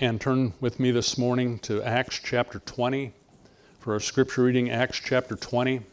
and turn with me this morning to Acts chapter 20 for our scripture reading, Acts chapter 20.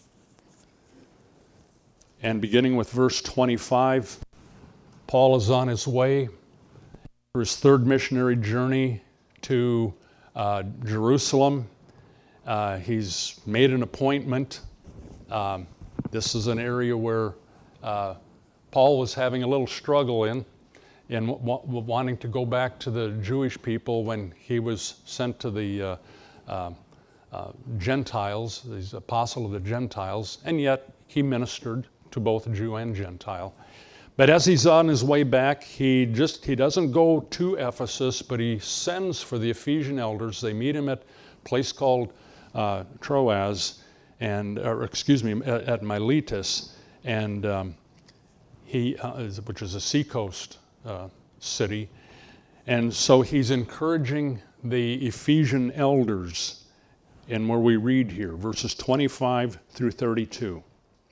And beginning with verse 25, Paul is on his way for his third missionary journey to Jerusalem. He's made an appointment. This is an area where Paul was having a little struggle in wanting to go back to the Jewish people when he was sent to the Gentiles, he's apostle of the Gentiles, and yet he ministered to both Jew and Gentile. But as he's on his way back, he doesn't go to Ephesus, but he sends for the Ephesian elders. They meet him at a place called Troas, at Miletus, and which is a seacoast city. And so he's encouraging the Ephesian elders, and where we read here, verses 25 through 32.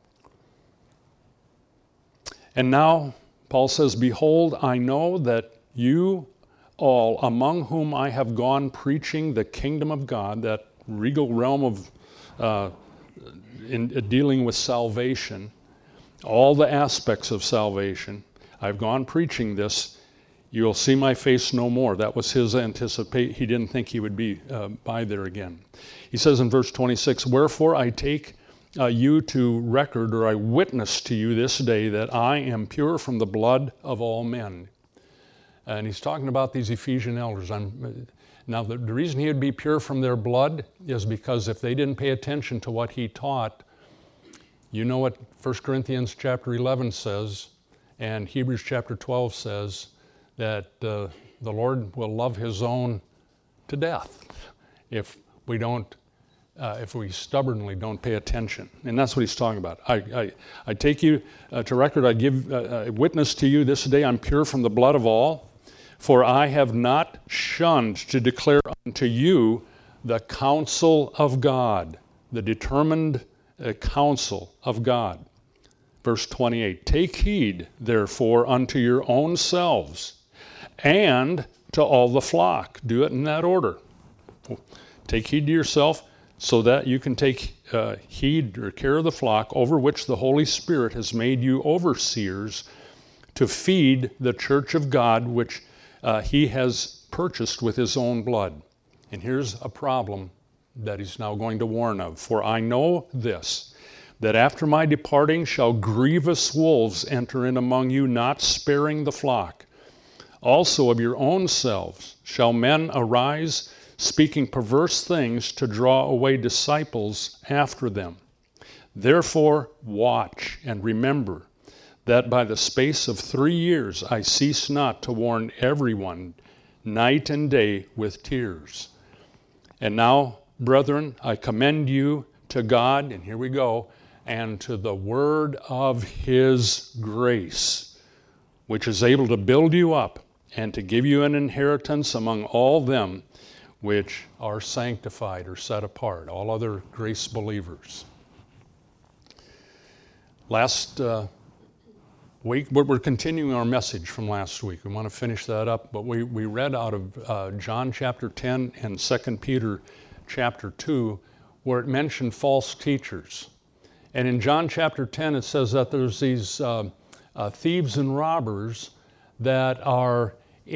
And now, Paul says, "Behold, I know that you all, among whom I have gone preaching the kingdom of God," that regal realm of in dealing with salvation, all the aspects of salvation, "I've gone preaching this. You will see my face no more." That was his anticipation. He didn't think he would be by there again. He says in verse 26, "Wherefore I take you to record, or I witness to you this day, that I am pure from the blood of all men." And he's talking about these Ephesian elders. Now, the reason he would be pure from their blood is because if they didn't pay attention to what he taught, you know what 1 Corinthians chapter 11 says, and Hebrews chapter 12 says, that the Lord will love his own to death if we stubbornly don't pay attention. And that's what he's talking about. I take you to record, I give witness to you this day, I'm pure from the blood of all, for I have not shunned to declare unto you the counsel of God, the determined counsel of God. Verse 28, "Take heed, therefore, unto your own selves, and to all the flock." Do it in that order. Take heed to yourself so that you can take heed or care of the flock over which the Holy Spirit has made you overseers to feed the church of God, which he has purchased with his own blood. And here's a problem that he's now going to warn of. "For I know this, that after my departing shall grievous wolves enter in among you, not sparing the flock. Also of your own selves shall men arise, speaking perverse things to draw away disciples after them. Therefore watch and remember that by the space of 3 years I cease not to warn everyone night and day with tears. And now, brethren, I commend you to God," and here we go, "and to the word of his grace, which is able to build you up and to give you an inheritance among all them which are sanctified," or set apart, all other grace believers. Last week, we're continuing our message from last week. We want to finish that up, but we read out of John chapter 10 and 2 Peter chapter 2, where it mentioned false teachers. And in John chapter 10, it says that there's these thieves and robbers that are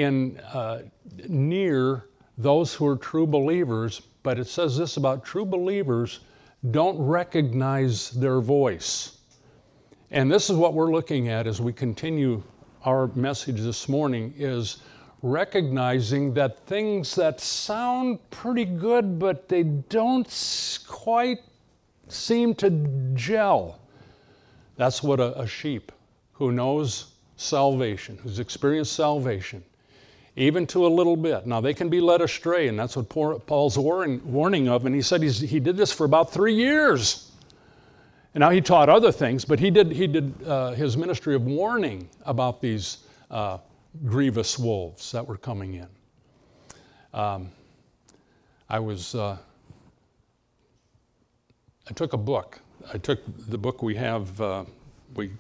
near those who are true believers, but it says this about true believers: don't recognize their voice. And this is what we're looking at as we continue our message this morning, is recognizing that things that sound pretty good, but they don't quite seem to gel. That's what a sheep who knows salvation, who's experienced salvation, even to a little bit. Now, they can be led astray, and that's what Paul's warning of. And he said he did this for about 3 years. And now he taught other things, but he did his ministry of warning about these grievous wolves that were coming in. I took a book. I took the book we have.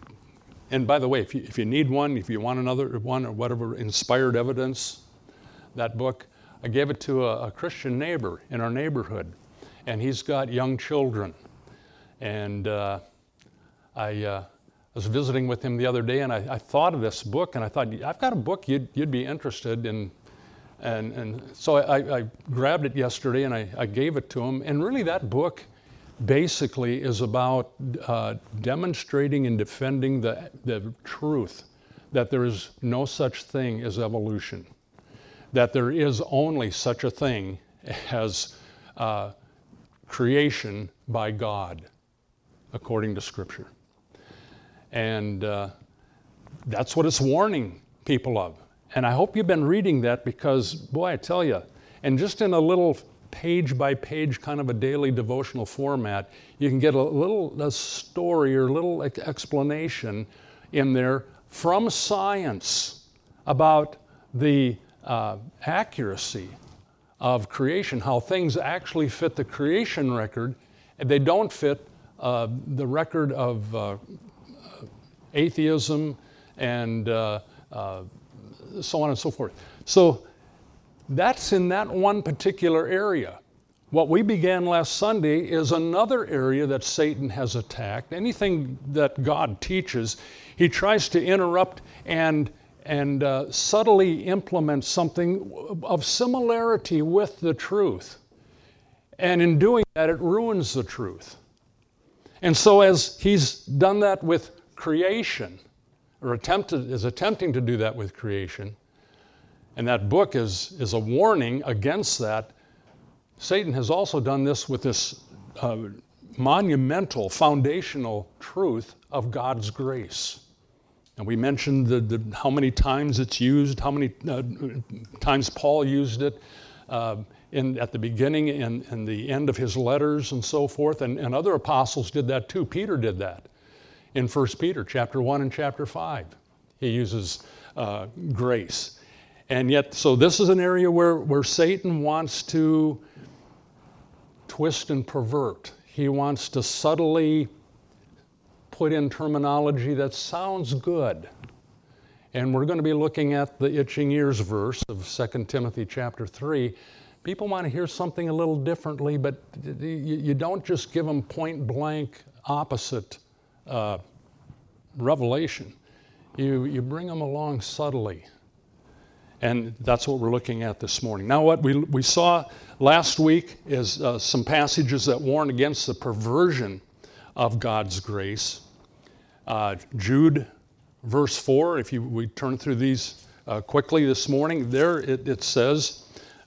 And by the way, if you need one, if you want another one or whatever, Inspired Evidence, that book. I gave it to a Christian neighbor in our neighborhood, and he's got young children. And I was visiting with him the other day, and I thought of this book, and I thought, I've got a book you'd be interested in. And so I grabbed it yesterday, and I gave it to him. And really that book basically is about demonstrating and defending the truth that there is no such thing as evolution, that there is only such a thing as creation by God, according to Scripture. And that's what it's warning people of. And I hope you've been reading that because, boy, I tell you, and just in a little page-by-page kind of a daily devotional format, you can get a story or a little explanation in there from science about the accuracy of creation, how things actually fit the creation record, and they don't fit the record of atheism and so on and so forth. So that's in that one particular area. What we began last Sunday is another area that Satan has attacked. Anything that God teaches, he tries to interrupt and subtly implement something of similarity with the truth. And in doing that, it ruins the truth. And so as he's done that with creation, or is attempting to do that with creation, and that book is a warning against that, Satan has also done this with this monumental, foundational truth of God's grace. And we mentioned how many times it's used, how many times Paul used it at the beginning and the end of his letters and so forth, and other apostles did that too. Peter did that. In 1 Peter chapter 1 and chapter 5, he uses grace. And yet, so this is an area where Satan wants to twist and pervert. He wants to subtly put in terminology that sounds good. And we're going to be looking at the itching ears verse of 2 Timothy chapter 3. People want to hear something a little differently, but you don't just give them point blank opposite revelation. You bring them along subtly. And that's what we're looking at this morning. Now what we saw last week is some passages that warn against the perversion of God's grace. Jude verse 4, if we turn through these quickly this morning, there it says,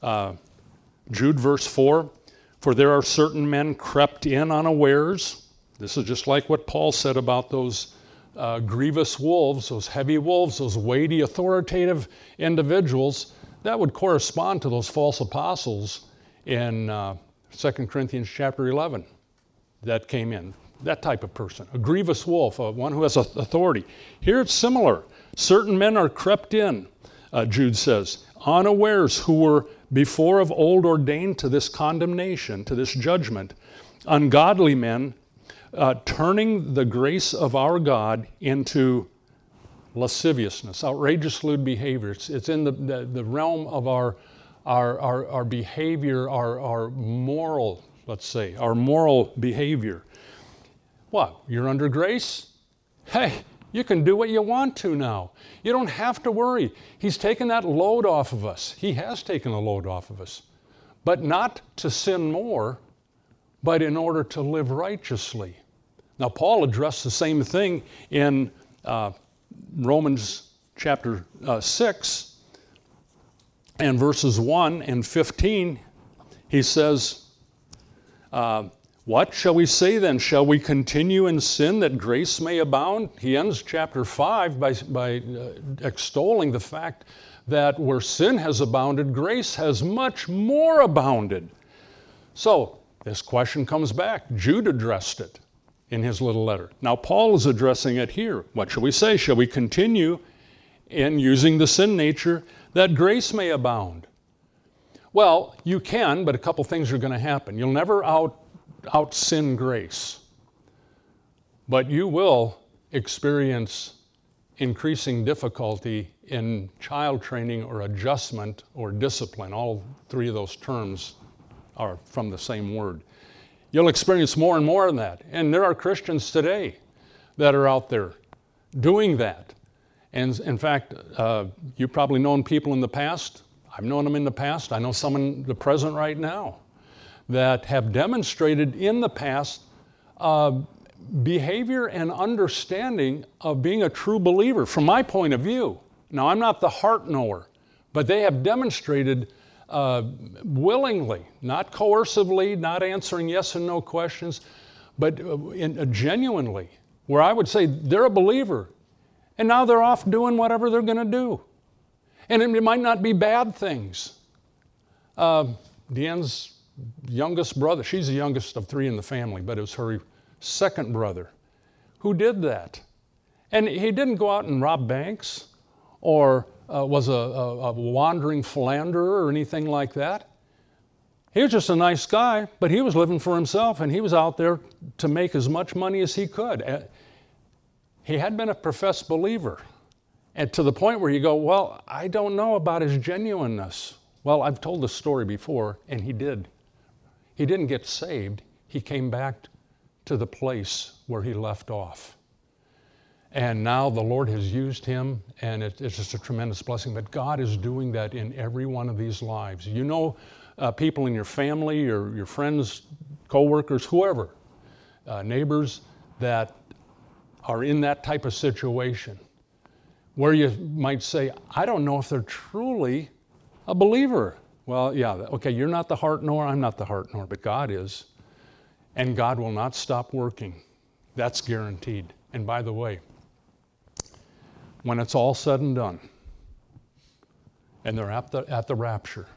Jude verse 4, "For there are certain men crept in unawares." This is just like what Paul said about those grievous wolves, those heavy wolves, those weighty, authoritative individuals. That would correspond to those false apostles in 2 Corinthians chapter 11 that came in. That type of person, a grievous wolf, one who has authority. Here it's similar. Certain men are crept in, Jude says, unawares, who were before of old ordained to this condemnation, to this judgment, ungodly men, turning the grace of our God into lasciviousness, outrageous lewd behavior. It's in the realm of our behavior, our moral, let's say, our moral behavior. What? You're under grace? Hey, you can do what you want to now. You don't have to worry. He's taken that load off of us. He has taken a load off of us. But not to sin more, but in order to live righteously. Now, Paul addressed the same thing in Romans chapter 6 and verses 1 and 15. He says, what shall we say then? Shall we continue in sin that grace may abound? He ends chapter 5 by extolling the fact that where sin has abounded, grace has much more abounded. So this question comes back. Jude addressed it in his little letter. Now Paul is addressing it here. What shall we say? Shall we continue in using the sin nature that grace may abound? Well, you can, but a couple things are going to happen. You'll never out-sin grace, but you will experience increasing difficulty in child training or adjustment or discipline. All three of those terms are from the same word. You'll experience more and more of that. And there are Christians today that are out there doing that. And in fact, you've probably known people in the past. I've known them in the past. I know some in the present right now that have demonstrated in the past behavior and understanding of being a true believer from my point of view. Now, I'm not the heart knower, but they have demonstrated willingly, not coercively, not answering yes and no questions, but genuinely, where I would say they're a believer, and now they're off doing whatever they're going to do. And it might not be bad things. Deanne's youngest brother, she's the youngest of three in the family, but it was her second brother who did that. And he didn't go out and rob banks or was a wandering philanderer or anything like that. He was just a nice guy, but he was living for himself, and he was out there to make as much money as he could. He had been a professed believer, and to the point where you go, well, I don't know about his genuineness. Well, I've told this story before, and he did. He didn't get saved. He came back to the place where he left off. And now the Lord has used him, and it's just a tremendous blessing. But God is doing that in every one of these lives. You know, people in your family or your friends, co-workers, whoever, neighbors that are in that type of situation where you might say, I don't know if they're truly a believer. Well, yeah, okay, you're not the heart knower, I'm not the heart knower, but God is. And God will not stop working. That's guaranteed. And by the way, when it's all said and done, and they're at the rapture,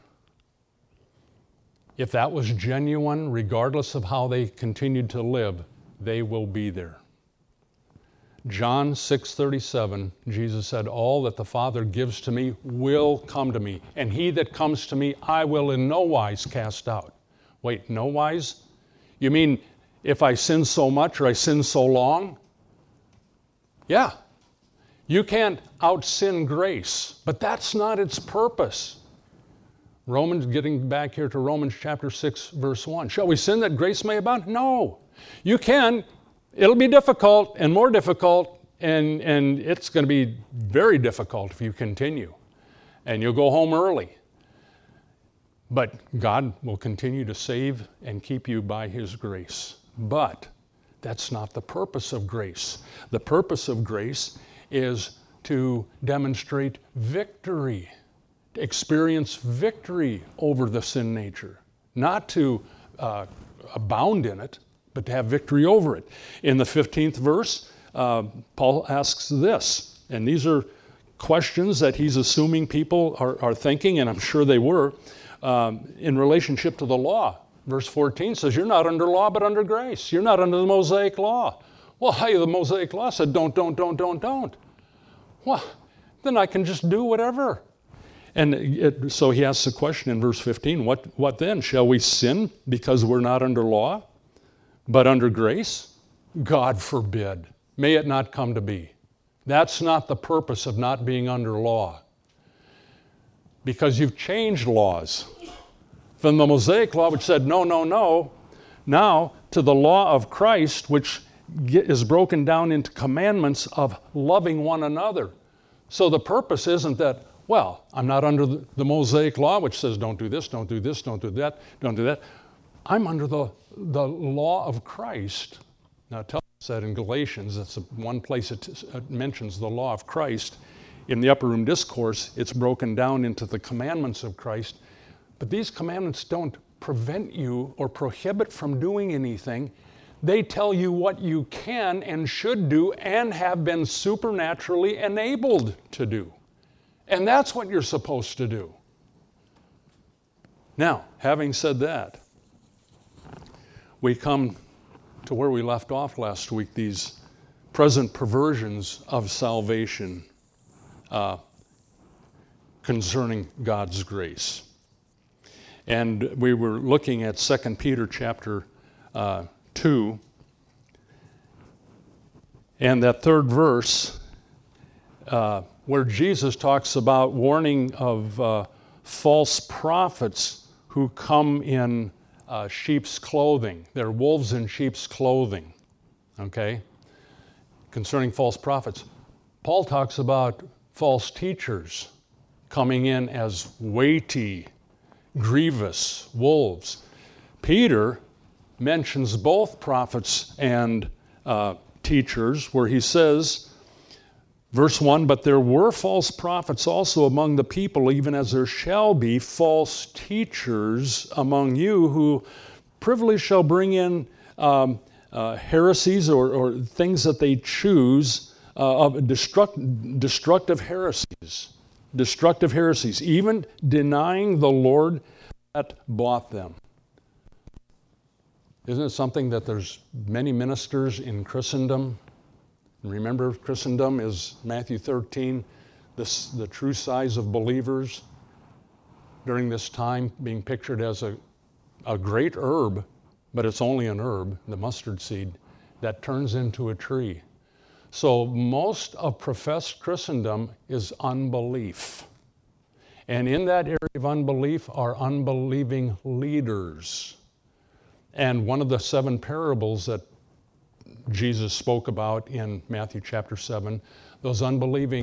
if that was genuine, regardless of how they continued to live, they will be there. John 6:37, Jesus said, all that the Father gives to me will come to me, and he that comes to me I will in no wise cast out. Wait, no wise? You mean if I sin so much or I sin so long? Yeah. You can't out-sin grace, but that's not its purpose. Getting back here to Romans chapter 6, verse 1. Shall we sin that grace may abound? No. You can. It'll be difficult and more difficult, and it's going to be very difficult if you continue. And you'll go home early. But God will continue to save and keep you by his grace. But that's not the purpose of grace. The purpose of grace is to demonstrate victory, to experience victory over the sin nature, not to abound in it, but to have victory over it. In the 15th verse, Paul asks this, and these are questions that he's assuming people are thinking, and I'm sure they were, in relationship to the law. Verse 14 says, you're not under law, but under grace. You're not under the Mosaic law. Well, the Mosaic law said don't. Well, then I can just do whatever. And so he asks the question in verse 15, what then? Shall we sin because we're not under law, but under grace? God forbid. May it not come to be. That's not the purpose of not being under law. Because you've changed laws. From the Mosaic law, which said no, now to the law of Christ, which is broken down into commandments of loving one another. So the purpose isn't that, well, I'm not under the Mosaic law, which says don't do this, don't do this, don't do that, don't do that. I'm under the law of Christ. Now, tell us that in Galatians, that's one place it mentions the law of Christ. In the Upper Room Discourse, it's broken down into the commandments of Christ. But these commandments don't prevent you or prohibit from doing anything. They tell you what you can and should do and have been supernaturally enabled to do. And that's what you're supposed to do. Now, having said that, we come to where we left off last week, these present perversions of salvation concerning God's grace. And we were looking at 2 Peter chapter 2, and that third verse where Jesus talks about warning of false prophets who come in sheep's clothing. They're wolves in sheep's clothing, okay? Concerning false prophets. Paul talks about false teachers coming in as weighty, grievous wolves. Peter mentions both prophets and teachers, where he says, verse 1, "But there were false prophets also among the people, even as there shall be false teachers among you, who privily shall bring in heresies or things that they choose, of destructive heresies, even denying the Lord that bought them." Isn't it something that there's many ministers in Christendom? Remember, Christendom is Matthew 13, the true size of believers during this time being pictured as a great herb, but it's only an herb, the mustard seed, that turns into a tree. So most of professed Christendom is unbelief. And in that area of unbelief are unbelieving leaders. And one of the 7 parables that Jesus spoke about in Matthew chapter 7, those unbelieving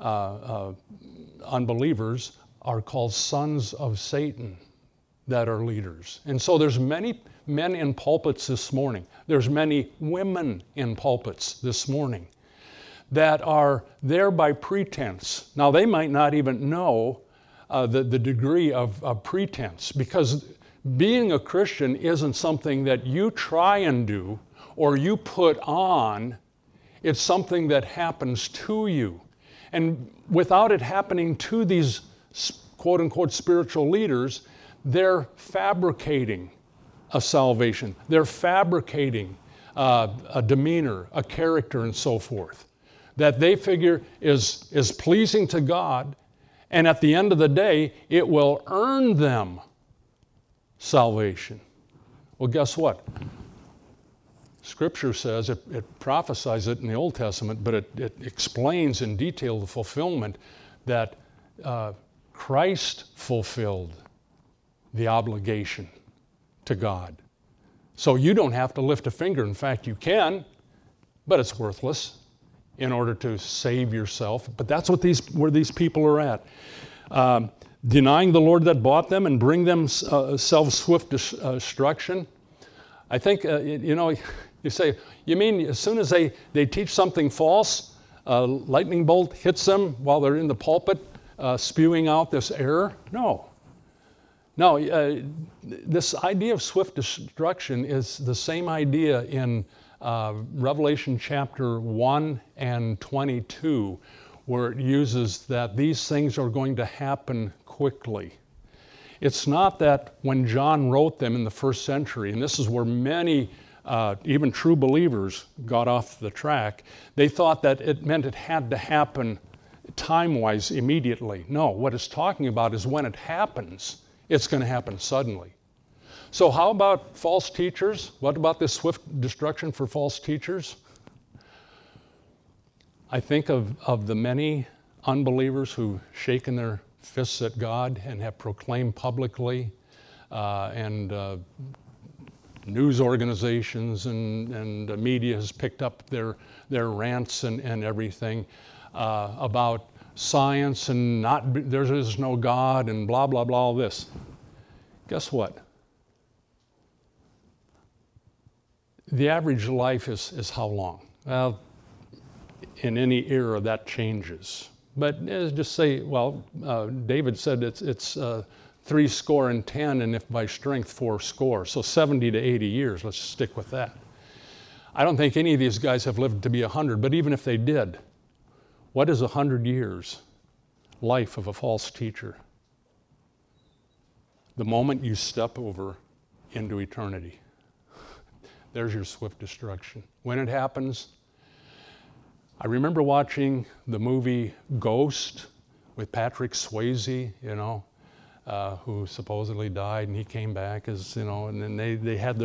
unbelievers are called sons of Satan that are leaders. And so there's many men in pulpits this morning. There's many women in pulpits this morning that are there by pretense. Now, they might not even know the degree of pretense, because being a Christian isn't something that you try and do or you put on. It's something that happens to you. And without it happening to these quote-unquote spiritual leaders, they're fabricating a salvation. They're fabricating a demeanor, a character, and so forth, that they figure is pleasing to God, and at the end of the day, it will earn them salvation. Well, guess what? Scripture says, it prophesies it in the Old Testament, but it explains in detail the fulfillment that Christ fulfilled the obligation to God. So you don't have to lift a finger. In fact, you can, but it's worthless in order to save yourself. But that's where these people are at. Denying the Lord that bought them and bring themselves swift destruction. I think, you say, you mean as soon as they teach something false, a lightning bolt hits them while they're in the pulpit spewing out this error? No. This idea of swift destruction is the same idea in Revelation chapter 1 and 22, where it uses that these things are going to happen quickly. It's not that when John wrote them in the first century, and this is where many, even true believers, got off the track, they thought that it meant it had to happen time-wise immediately. No, what it's talking about is when it happens, it's going to happen suddenly. So how about false teachers? What about this swift destruction for false teachers? I think of the many unbelievers who've shaken their fists at God and have proclaimed publicly, and news organizations and media has picked up their rants and everything about science and there is no God and blah, blah, blah, all this. Guess what? The average life is how long? Well, in any era that changes. But just say, David said it's 70, and if by strength 80. So 70 to 80 years, let's stick with that. I don't think any of these guys have lived to be 100, but even if they did, what is 100 years life of a false teacher? The moment you step over into eternity, there's your swift destruction. When it happens, I remember watching the movie Ghost with Patrick Swayze, who supposedly died, and he came back as, and then they had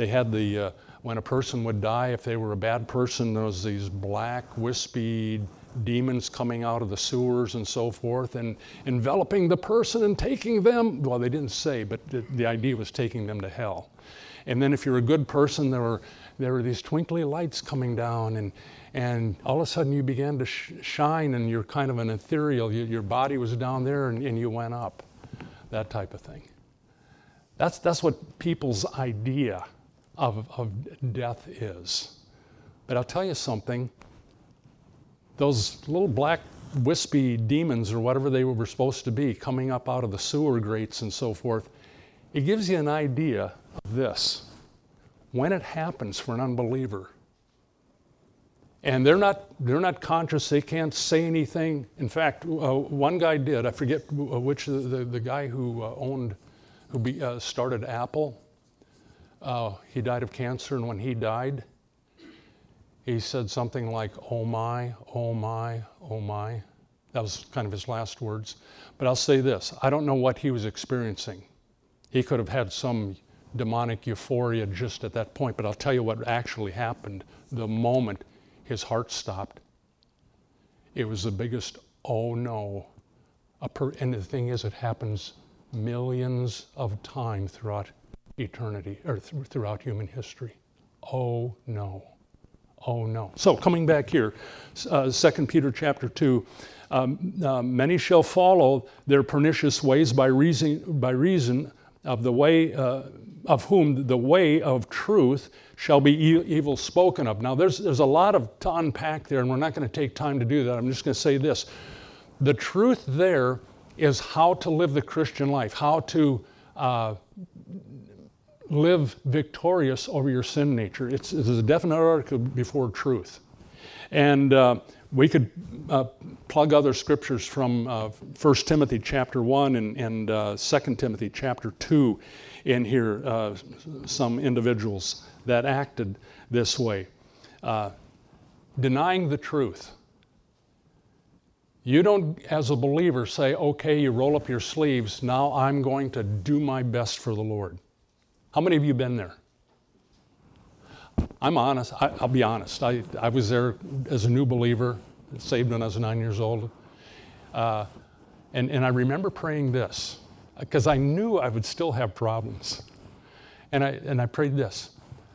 when a person would die, if they were a bad person, there was these black, wispy demons coming out of the sewers and so forth and enveloping the person and taking them. Well, they didn't say, but the idea was taking them to hell. And then if you're a good person, there were these twinkly lights coming down, and all of a sudden you began to shine, and you're kind of an ethereal. Your body was down there, and you went up. That type of thing. That's what people's idea of death is. But I'll tell you something. Those little black wispy demons or whatever they were supposed to be coming up out of the sewer grates and so forth, it gives you an idea of this. When it happens for an unbeliever, and they're not conscious, they can't say anything. In fact, one guy did. I forget which the guy who started Apple. He died of cancer, and when he died, he said something like, "Oh my, oh my, oh my." That was kind of his last words. But I'll say this, I don't know what he was experiencing. He could have had some demonic euphoria just at that point, but I'll tell you what actually happened the moment his heart stopped. It was the biggest oh no. And the thing is, it happens millions of times throughout eternity, or throughout human history. Oh no. Oh no. So coming back here, 2 Peter chapter 2, many shall follow their pernicious ways by reason of the way of whom the way of truth shall be evil spoken of. Now there's a lot to unpack there, and we're not going to take time to do that. I'm just going to say this. The truth there is how to live the Christian life, how to live victorious over your sin nature. It's a definite article before truth. And we could plug other scriptures from 1 Timothy chapter 1 and 2 Timothy chapter 2 in here, some individuals that acted this way. Denying the truth. You don't, as a believer, say, okay, you roll up your sleeves, now I'm going to do my best for the Lord. How many of you been there? I'm honest. I'll be honest. I was there as a new believer, saved when I was 9 years old. And I remember praying this, because I knew I would still have problems. And I prayed this.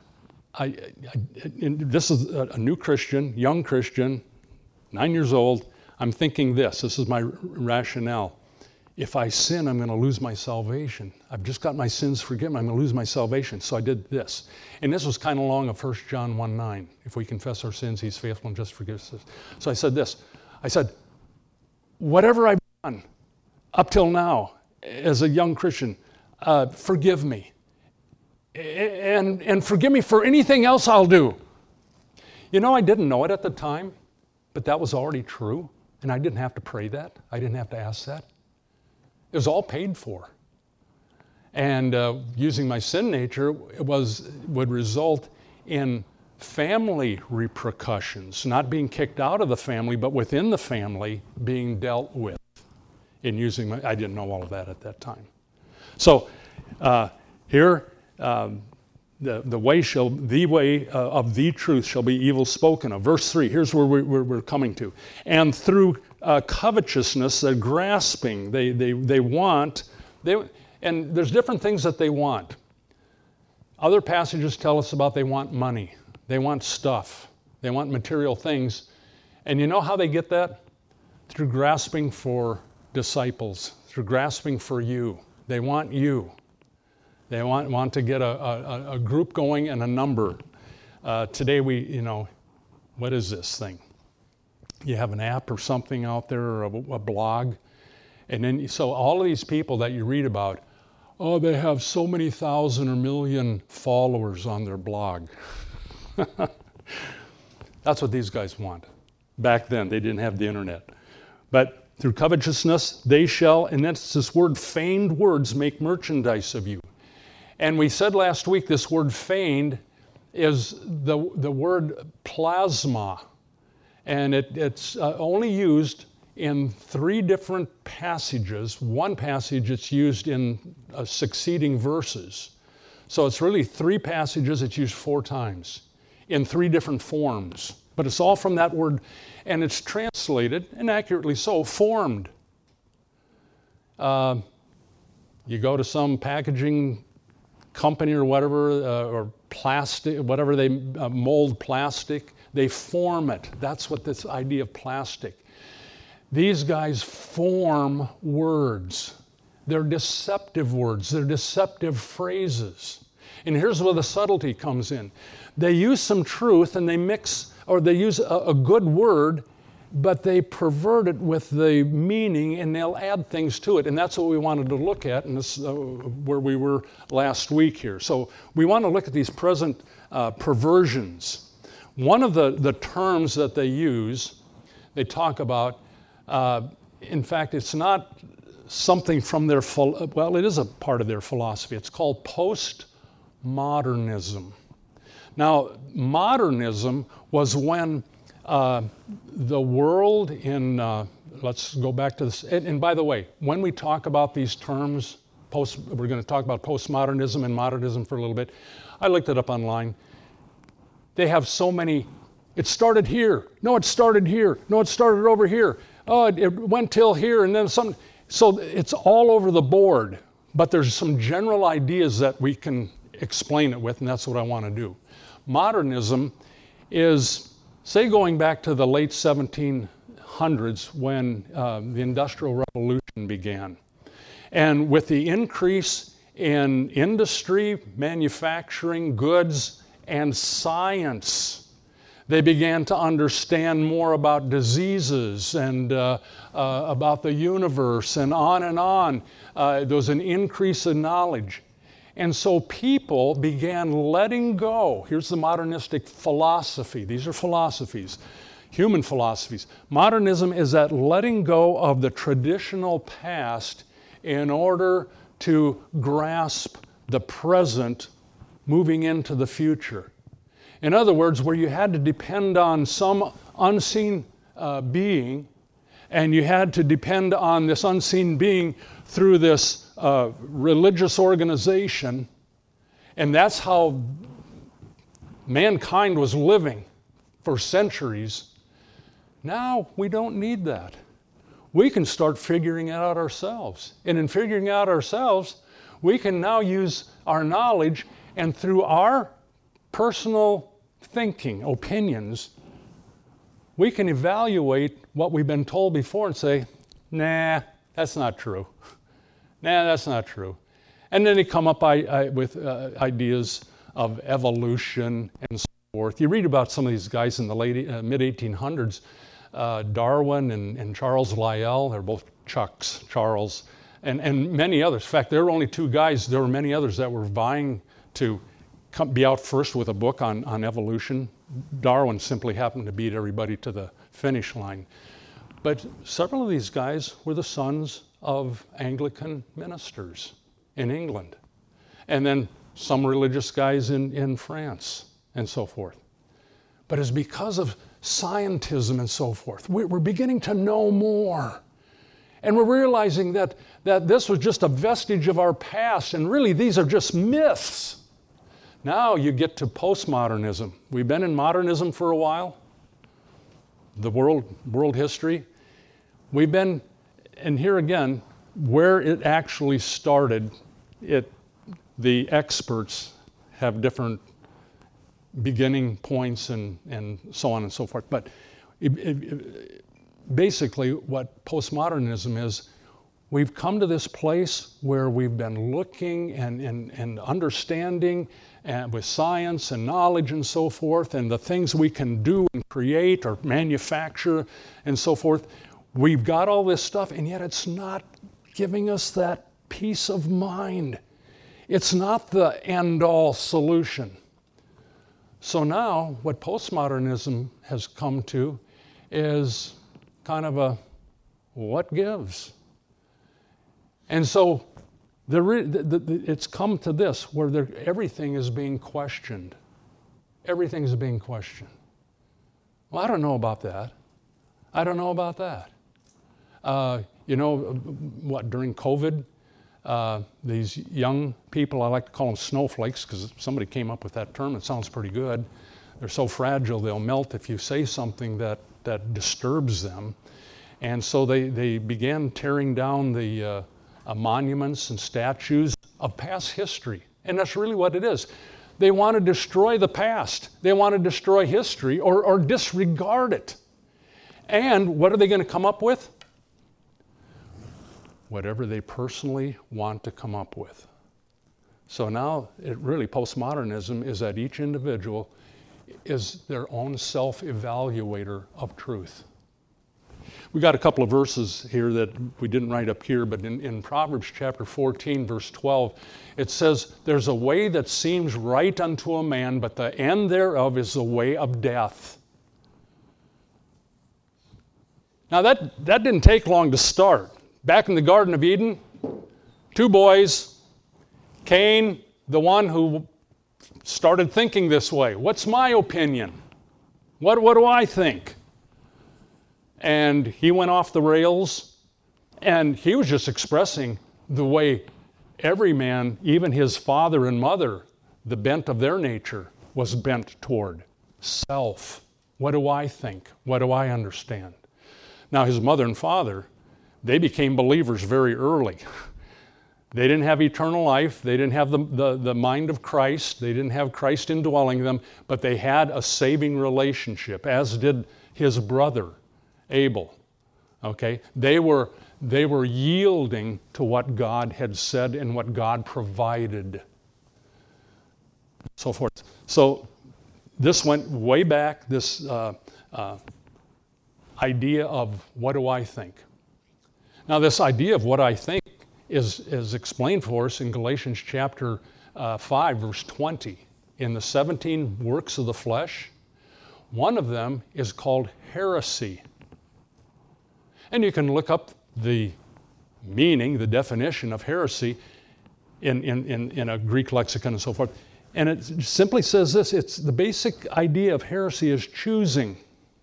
And this is a new Christian, young Christian, 9 years old. I'm thinking this is my rationale. If I sin, I'm going to lose my salvation. I've just got my sins forgiven. I'm going to lose my salvation. So I did this. And this was kind of along of 1 John 1:9. If we confess our sins, he's faithful and just forgives us. So I said this. I said, whatever I've done up till now as a young Christian, forgive me. And forgive me for anything else I'll do. You know, I didn't know it at the time, but that was already true. And I didn't have to pray that. I didn't have to ask that. It was all paid for. And using my sin nature would result in family repercussions, not being kicked out of the family, but within the family being dealt with in using I didn't know all of that at that time. So here, the way of the truth shall be evil spoken of. Verse 3, here's where we're coming to. And through covetousness, they're grasping, they want, and there's different things that they want. Other passages tell us about they want money, they want stuff, they want material things. And you know how they get that? Through grasping for disciples, through grasping for you. They want you. They want to get a group going and a number. Today what is this thing? You have an app or something out there, or a blog. And then, so all of these people that you read about, oh, they have so many thousand or million followers on their blog. That's what these guys want. Back then, they didn't have the internet. But through covetousness, they shall, and that's this word, feigned words, make merchandise of you. And we said last week, this word feigned is the word plasma. And it's only used in 3 different passages. One passage it's used in succeeding verses. So it's really 3 passages, it's used 4 times in 3 different forms. But it's all from that word, and it's translated, and accurately so, formed. You go to some packaging company or whatever, or plastic, whatever they mold plastic, they form it. That's what this idea of plastic. These guys form words. They're deceptive words. They're deceptive phrases. And here's where the subtlety comes in. They use some truth and they mix, or they use a good word, but they pervert it with the meaning and they'll add things to it. And that's what we wanted to look at, and this is where we were last week here. So we want to look at these present perversions. One of the terms that they use, they talk about, in fact, it's not something from their, well, it is a part of their philosophy. It's called postmodernism. Now, modernism was when the world in, let's go back to this, and by the way, when we talk about these terms, we're going to talk about postmodernism and modernism for a little bit. I looked it up online. They have so many, it started here. No, it started here. No, it started over here. Oh, it went till here and then some. So it's all over the board, but there's some general ideas that we can explain it with, and that's what I want to do. Modernism is, say, going back to the late 1700s when the Industrial Revolution began. And with the increase in industry, manufacturing, goods, and science, they began to understand more about diseases and about the universe and on and on. There was an increase in knowledge. And so people began letting go. Here's the modernistic philosophy. These are philosophies, human philosophies. Modernism is that letting go of the traditional past in order to grasp the present moving into the future. In other words, where you had to depend on some unseen being, and you had to depend on this unseen being through this religious organization, and that's how mankind was living for centuries. Now we don't need that. We can start figuring it out ourselves. And in figuring out ourselves, we can now use our knowledge, and through our personal thinking, opinions, we can evaluate what we've been told before and say, nah, that's not true. Nah, that's not true. And then they come up with ideas of evolution and so forth. You read about some of these guys in the mid-1800s, Darwin and Charles Lyell. They're both Chucks, Charles, and many others. In fact, there were only two guys. There were many others that were vying to be out first with a book on evolution. Darwin simply happened to beat everybody to the finish line. But several of these guys were the sons of Anglican ministers in England, and then some religious guys in France and so forth. But it's because of scientism and so forth. We're beginning to know more. And we're realizing that this was just a vestige of our past, and really these are just myths. Now you get to postmodernism. We've been in modernism for a while, the world history. We've been, and here again, where it actually started, the experts have different beginning points and so on and so forth. But basically what postmodernism is, we've come to this place where we've been looking and understanding and with science and knowledge and so forth, and the things we can do and create or manufacture and so forth. We've got all this stuff, and yet it's not giving us that peace of mind. It's not the end-all solution. So now what postmodernism has come to is kind of a what gives? And so it's come to this where everything is being questioned. Everything is being questioned. Well, I don't know about that. I don't know about that. During COVID, these young people, I like to call them snowflakes because somebody came up with that term. It sounds pretty good. they're so fragile they'll melt if you say something that disturbs them. And so they began tearing down the monuments and statues of past history. And that's really what it is. They want to destroy the past. They want to destroy history or disregard it. And what are they going to come up with? Whatever they personally want to come up with. So now, postmodernism is that each individual is their own self-evaluator of truth. We got a couple of verses here that we didn't write up here, but in Proverbs chapter 14, verse 12, it says, "There's a way that seems right unto a man, but the end thereof is the way of death." Now that didn't take long to start. Back in the Garden of Eden, two boys, Cain, the one who started thinking this way. What's my opinion? What do I think? And he went off the rails, and he was just expressing the way every man, even his father and mother, the bent of their nature was bent toward self. What do I think? What do I understand? Now his mother and father, they became believers very early. They didn't have eternal life. They didn't have the mind of Christ. They didn't have Christ indwelling them, but they had a saving relationship, as did his brother, Abel. Okay? They were yielding to what God had said and what God provided. So forth. So this went way back, this idea of what do I think? Now this idea of what I think is explained for us in Galatians chapter 5, verse 20. In the 17 works of the flesh, one of them is called heresy. And you can look up the meaning, the definition of heresy in a Greek lexicon and so forth. And it simply says this, it's the basic idea of heresy is choosing.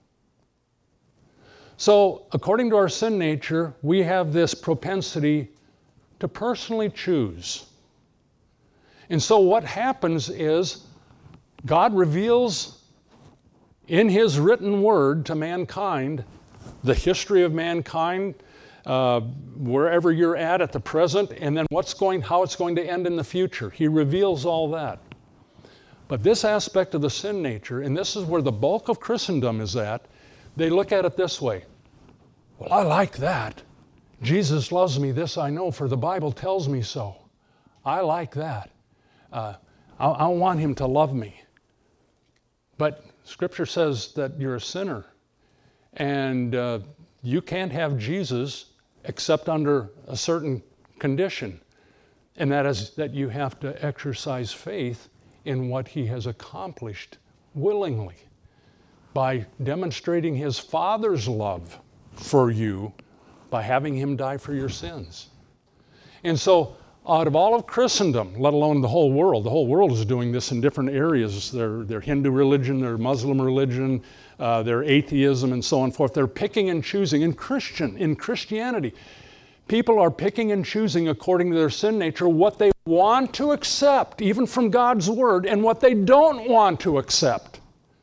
So according to our sin nature, we have this propensity to personally choose. And so what happens is God reveals in His written word to mankind the history of mankind, wherever you're at the present, and then how it's going to end in the future. He reveals all that. But this aspect of the sin nature, and this is where the bulk of Christendom is at, they look at it this way. Well, I like that. Jesus loves me, this I know, for the Bible tells me so. I like that. I want Him to love me. But Scripture says that you're a sinner, and you can't have Jesus except under a certain condition, and that is that you have to exercise faith in what He has accomplished willingly by demonstrating His Father's love for you by having Him die for your sins. And so out of all of Christendom, let alone the whole world is doing this in different areas. Their Hindu religion, their Muslim religion, their atheism, and so on and forth. They're picking and choosing. In Christianity, people are picking and choosing according to their sin nature what they want to accept, even from God's Word, and what they don't want to accept.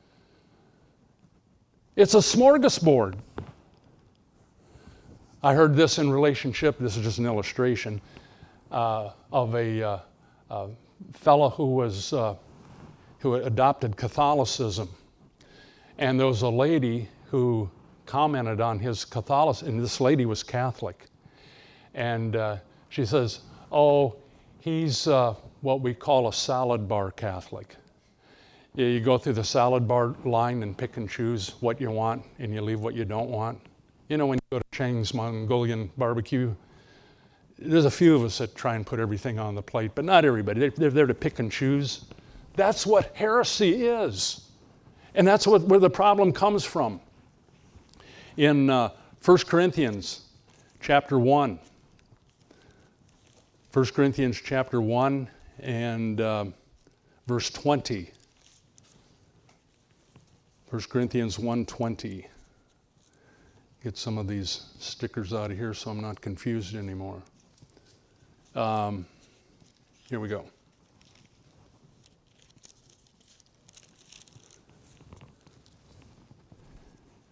It's a smorgasbord. I heard this in relationship, this is just an illustration, of a fellow who adopted Catholicism. And there was a lady who commented on his Catholicism, and this lady was Catholic. And she says, oh, he's what we call a salad bar Catholic. You go through the salad bar line and pick and choose what you want, and you leave what you don't want. You know, when you go to Chang's Mongolian barbecue, there's a few of us that try and put everything on the plate, but not everybody. They're there to pick and choose. That's what heresy is. And that's where the problem comes from. In 1 Corinthians chapter 1, 1 Corinthians chapter 1 and verse 20. 1 Corinthians 1:20. Get some of these stickers out of here so I'm not confused anymore. Here we go.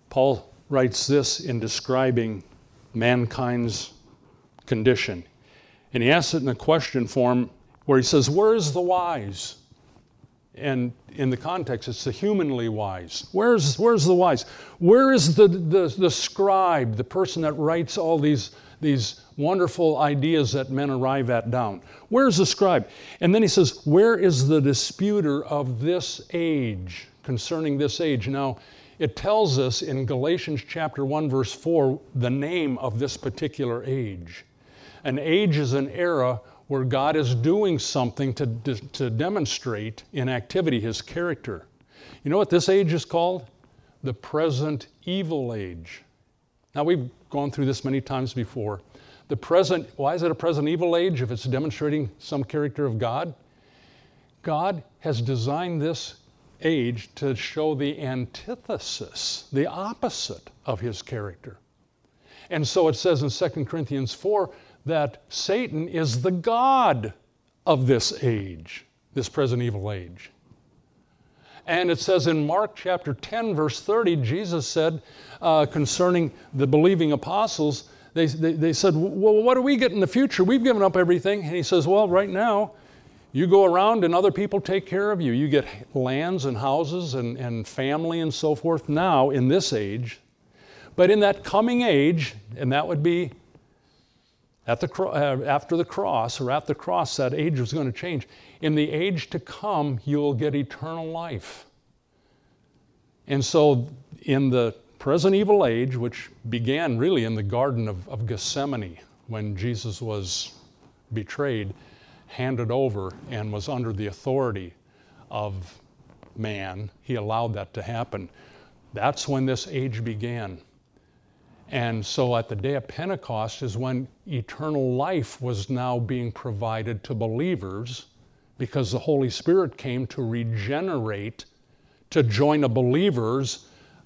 Paul writes this in describing mankind's condition. And he asks it in a question form where he says, where is the wise? And in the context, it's the humanly wise. Where's the wise? Where is the scribe, the person that writes all these wonderful ideas that men arrive at down? Where's the scribe? And then he says, where is the disputer of this age, concerning this age? Now, it tells us in Galatians chapter 1, verse 4, the name of this particular age. An age is an era where God is doing something to demonstrate in activity His character. You know what this age is called? The present evil age. Now, we've gone through this many times before. Why is it a present evil age if it's demonstrating some character of God? God has designed this age to show the antithesis, the opposite of His character. And so it says in 2 Corinthians 4 that Satan is the god of this age, this present evil age. And it says in Mark chapter 10, verse 30, Jesus said concerning the believing apostles, they said, well, what do we get in the future? We've given up everything. And He says, well, right now, you go around and other people take care of you. You get lands and houses and family and so forth now in this age. But in that coming age, and that would be after the cross, or at the cross, that age was going to change. In the age to come, you'll get eternal life. And so in the present evil age, which began really in the Garden of Gethsemane, when Jesus was betrayed, handed over, and was under the authority of man, He allowed that to happen. That's when this age began. And so at the day of Pentecost is when eternal life was now being provided to believers, because the Holy Spirit came to regenerate, to join a believer's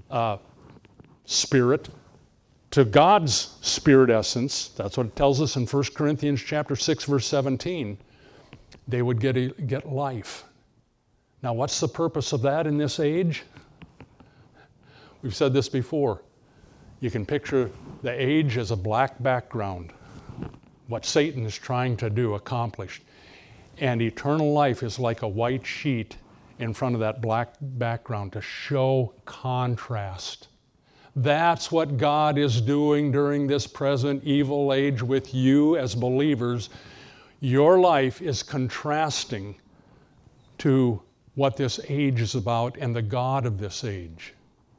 spirit to God's spirit essence. That's what it tells us in 1 Corinthians chapter 6, verse 17. They would get life. Now, what's the purpose of that in this age? We've said this before. You can picture the age as a black background, what Satan is trying to do, accomplish. And eternal life is like a white sheet in front of that black background to show contrast. That's what God is doing during this present evil age with you as believers. Your life is contrasting to what this age is about and the God of this age.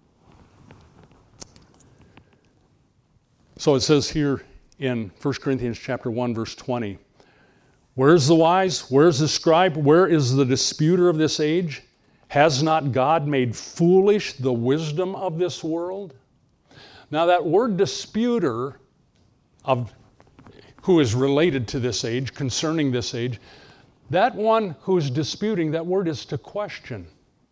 So it says here in 1 Corinthians chapter 1, verse 20, where's the wise? Where's the scribe? Where is the disputer of this age? Has not God made foolish the wisdom of this world? Now that word disputer, who is related to this age, concerning this age, that one who's disputing, that word is to question.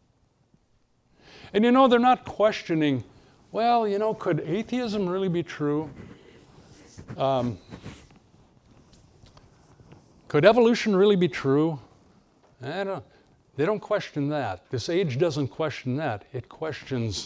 And they're not questioning, well, could atheism really be true? Could evolution really be true? They don't question that. This age doesn't question that. It questions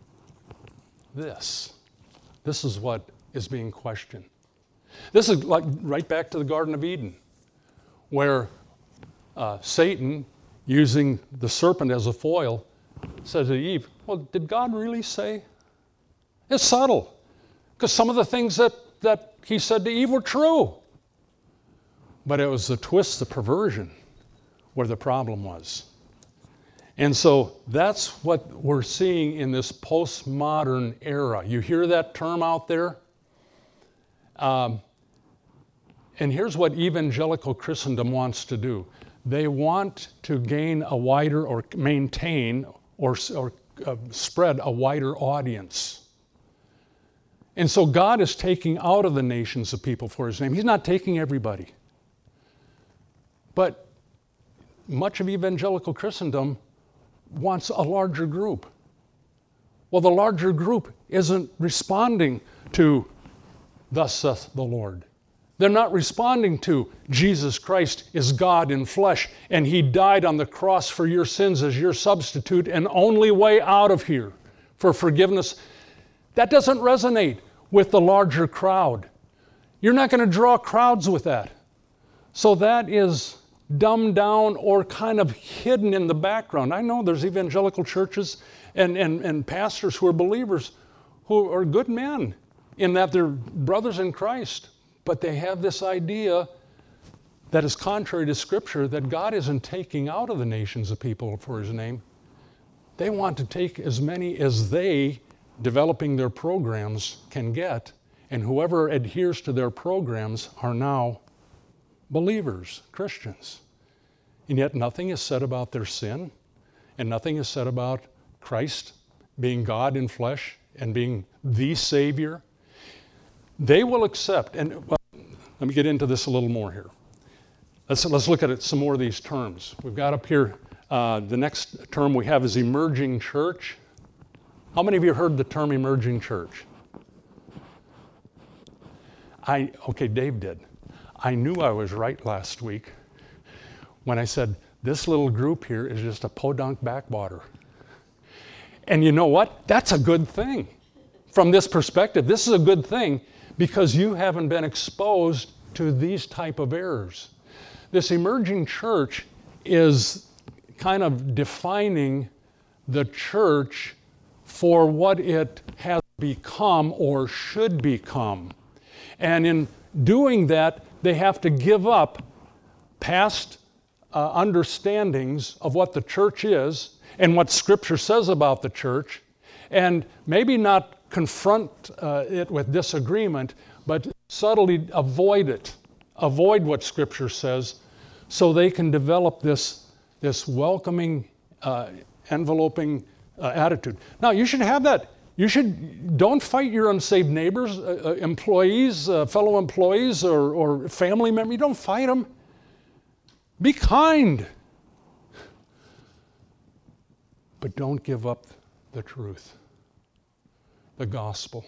this. This is what is being questioned. This is like right back to the Garden of Eden, where Satan, using the serpent as a foil, said to Eve, well, did God really say? It's subtle, because some of the things that he said to Eve were true. But it was the twist, the perversion, where the problem was. And so that's what we're seeing in this postmodern era. You hear that term out there? And here's what evangelical Christendom wants to do. They want to gain a wider, or maintain, or spread a wider audience. And so God is taking out of the nations of people for His name. He's not taking everybody. But much of evangelical Christendom wants a larger group. Well, the larger group isn't responding to, thus saith the Lord. They're not responding to, Jesus Christ is God in flesh, and He died on the cross for your sins as your substitute and only way out of here for forgiveness. That doesn't resonate with the larger crowd. You're not going to draw crowds with that. So that is dumbed down or kind of hidden in the background. I know there's evangelical churches and pastors who are believers who are good men in that they're brothers in Christ, but they have this idea that is contrary to Scripture that God isn't taking out of the nations of people for His name. They want to take as many as they, developing their programs, can get, and whoever adheres to their programs are now believers, Christians. And yet nothing is said about their sin, and nothing is said about Christ being God in flesh and being the Savior. They will accept, and well, let me get into this a little more here. Let's look at some more of these terms. We've got up here, the next term we have is emerging church. How many of you heard the term emerging church? Okay, Dave did. I knew I was right last week when I said, this little group here is just a podunk backwater. And you know what? That's a good thing. From this perspective, this is a good thing because you haven't been exposed to these type of errors. This emerging church is kind of defining the church for what it has become or should become. And in doing that, they have to give up past understandings of what the church is and what Scripture says about the church, and maybe not confront it with disagreement, but subtly avoid it. Avoid what Scripture says so they can develop this welcoming, enveloping attitude. Now, you should have that. Don't fight your unsaved neighbors, employees, fellow employees, or family members. You don't fight them. Be kind. But don't give up the truth, the gospel.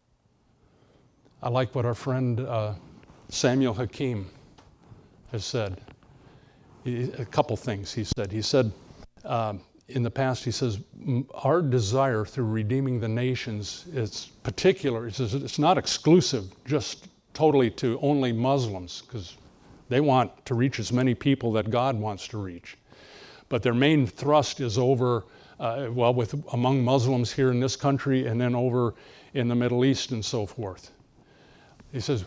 I like what our friend Samuel Hakim has said. A couple things he said. He said, in the past, he says, our desire through redeeming the nations is particular. He says it's not exclusive just totally to only Muslims, because they want to reach as many people that God wants to reach. But their main thrust is over, among Muslims here in this country and then over in the Middle East and so forth. He says,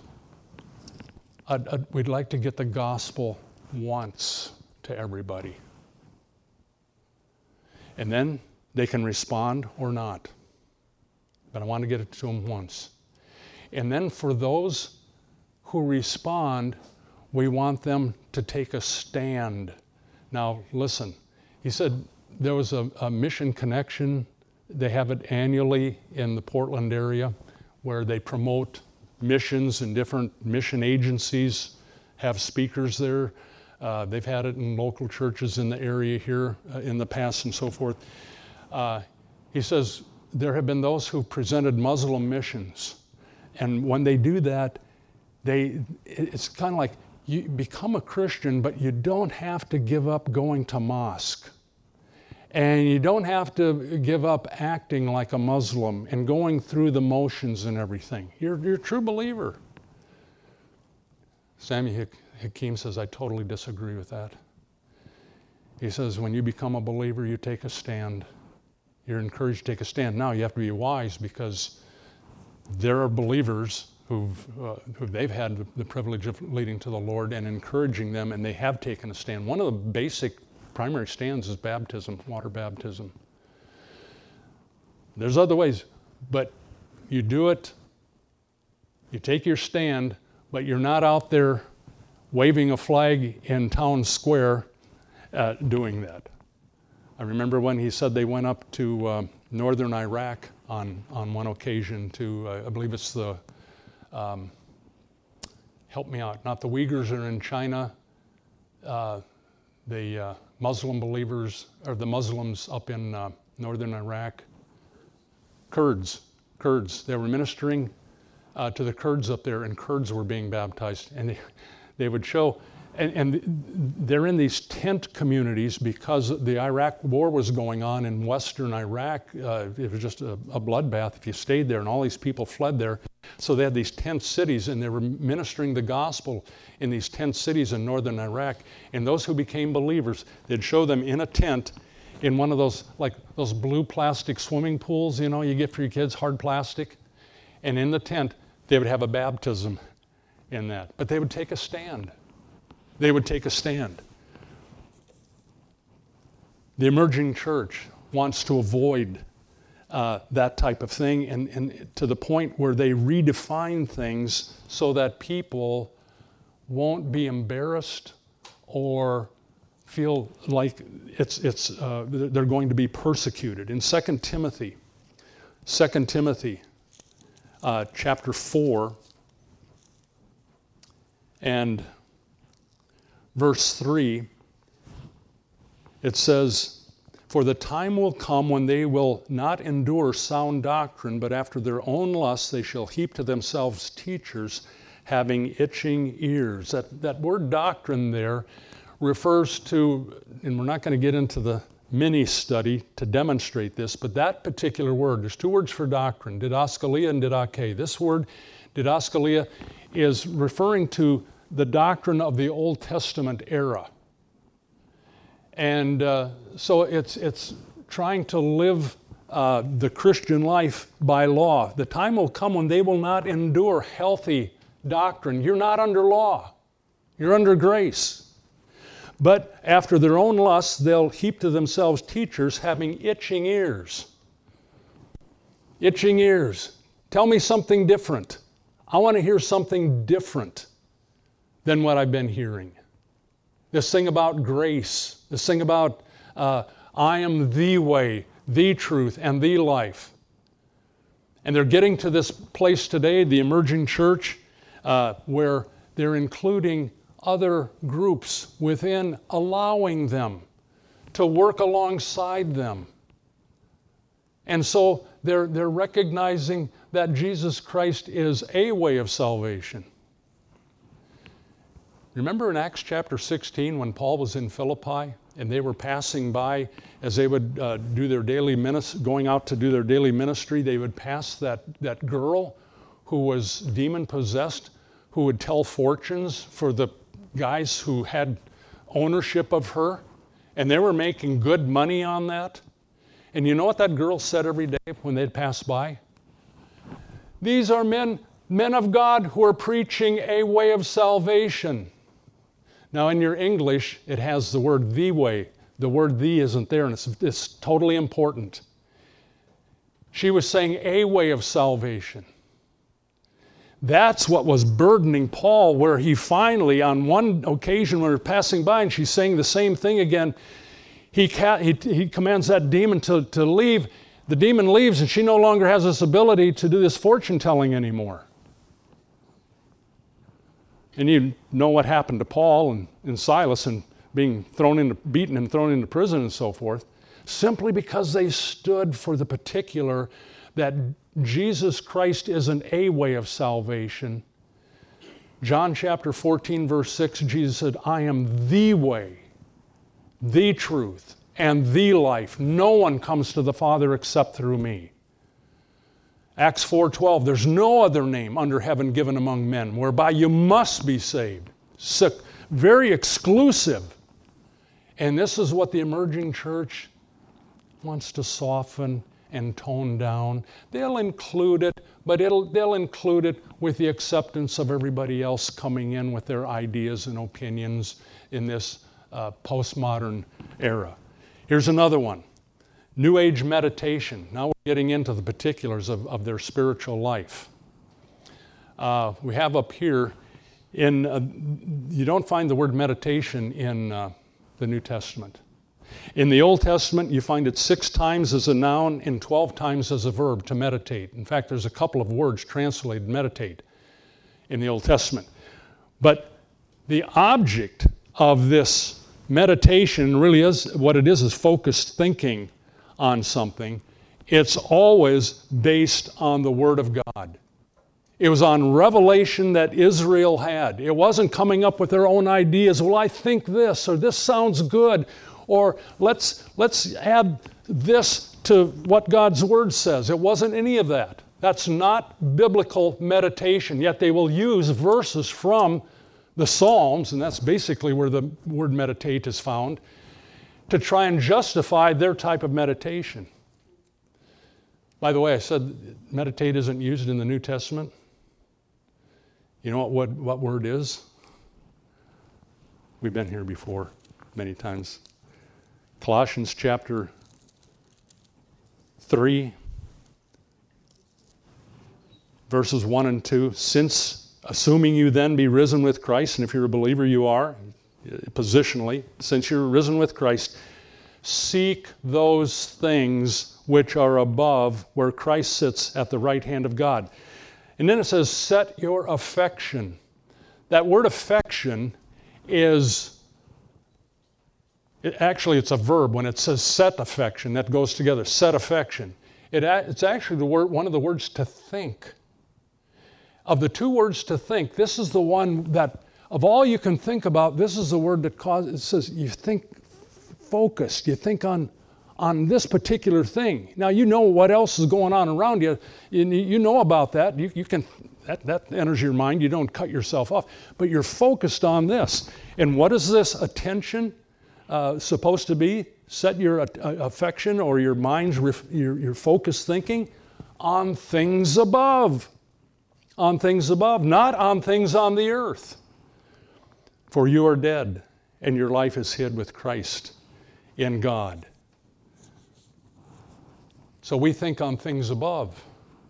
we'd like to get the gospel once to everybody. And then they can respond or not. But I want to get it to them once. And then for those who respond, we want them to take a stand. Now, listen, he said there was a mission connection. They have it annually in the Portland area where they promote missions, and different mission agencies have speakers there. They've had it in local churches in the area here in the past and so forth. He says there have been those who presented Muslim missions. And when they do that, it's kind of like you become a Christian, but you don't have to give up going to mosque. And you don't have to give up acting like a Muslim and going through the motions and everything. You're a true believer. Samuel Hakim says, I totally disagree with that. He says, when you become a believer, you take a stand. You're encouraged to take a stand. Now, you have to be wise because there are believers who they've had the privilege of leading to the Lord and encouraging them, and they have taken a stand. One of the basic primary stands is baptism, water baptism. There's other ways, but you do it, you take your stand, but you're not out there waving a flag in town square doing that. I remember when he said they went up to northern Iraq on one occasion to, I believe it's the, help me out, not the Uyghurs are in China, the Muslim believers, or the Muslims up in northern Iraq, Kurds. They were ministering to the Kurds up there, and Kurds were being baptized. And they would show And they're in these tent communities because the Iraq war was going on in western Iraq. It was just a bloodbath if you stayed there, and all these people fled there. So they had these tent cities, and they were ministering the gospel in these tent cities in northern Iraq. And those who became believers, they'd show them in a tent in one of those, like those blue plastic swimming pools, you know, you get for your kids, hard plastic. And in the tent, they would have a baptism in that. But they would take a stand. They would take a stand. The emerging church wants to avoid that type of thing, and to the point where they redefine things so that people won't be embarrassed or feel like they're going to be persecuted. In 2 Timothy chapter 4 and verse 3, it says, "For the time will come when they will not endure sound doctrine, but after their own lusts they shall heap to themselves teachers having itching ears." That word doctrine there refers to, and we're not going to get into the mini study to demonstrate this, but that particular word, there's two words for doctrine, didaskalia and didache. This word, didaskalia, is referring to the doctrine of the Old Testament era. And so it's trying to live the Christian life by law. The time will come when they will not endure healthy doctrine. You're not under law. You're under grace. But after their own lusts, they'll heap to themselves teachers having itching ears. Itching ears. Tell me something different. I want to hear something different than what I've been hearing. This thing about grace, this thing about I am the way, the truth, and the life. And they're getting to this place today, the emerging church, where they're including other groups within, allowing them to work alongside them. And so they're recognizing that Jesus Christ is a way of salvation. Remember in Acts chapter 16 when Paul was in Philippi and they were passing by as they would do their daily going out to do their daily ministry, they would pass that girl who was demon possessed, who would tell fortunes for the guys who had ownership of her, and they were making good money on that. And you know what that girl said every day when they'd pass by? These are men of God who are preaching a way of salvation. Now in your English, it has the word the way. The word the isn't there, and it's totally important. She was saying a way of salvation. That's what was burdening Paul, where he finally, on one occasion when they're passing by and she's saying the same thing again, he commands that demon to leave. The demon leaves and she no longer has this ability to do this fortune telling anymore. And you know what happened to Paul and Silas and being beaten and thrown into prison and so forth, simply because they stood for the particular that Jesus Christ isn't a way of salvation. John chapter 14 verse 6, Jesus said, "I am the way, the truth, and the life. No one comes to the Father except through me." Acts 4:12, "There's no other name under heaven given among men whereby you must be saved." Very exclusive. And this is what the emerging church wants to soften and tone down. They'll include it, but they'll include it with the acceptance of everybody else coming in with their ideas and opinions in this postmodern era. Here's another one. New Age meditation. Now we're getting into the particulars of their spiritual life. We have up here, you don't find the word meditation in the New Testament. In the Old Testament, you find it 6 times as a noun and 12 times as a verb, to meditate. In fact, there's a couple of words translated meditate in the Old Testament. But the object of this meditation really is, what it is focused thinking on something. It's always based on the Word of God. It was on revelation that Israel had. It wasn't coming up with their own ideas. Well, I think this, or this sounds good, or let's add this to what God's Word says. It wasn't any of that. That's not biblical meditation. Yet they will use verses from the Psalms, and that's basically where the word meditate is found, to try and justify their type of meditation. By the way, I said meditate isn't used in the New Testament. You know what word is? We've been here before many times. Colossians chapter 3, verses 1 and 2. Since, assuming you then be risen with Christ, and if you're a believer you are, positionally, since you're risen with Christ, seek those things which are above, where Christ sits at the right hand of God. And then it says, set your affection. That word affection is, it's a verb. When it says set affection, that goes together, set affection. It's actually one of the words to think. Of the two words to think, this is the one that, of all you can think about, this is the word that causes, it says you think focused, you think on this particular thing. Now you know what else is going on around you. You know about that. You can that enters your mind. You don't cut yourself off, but you're focused on this. And what is this attention supposed to be? Set your affection or your mind's your focused thinking on things above. On things above, not on things on the earth. For you are dead, and your life is hid with Christ in God. So we think on things above.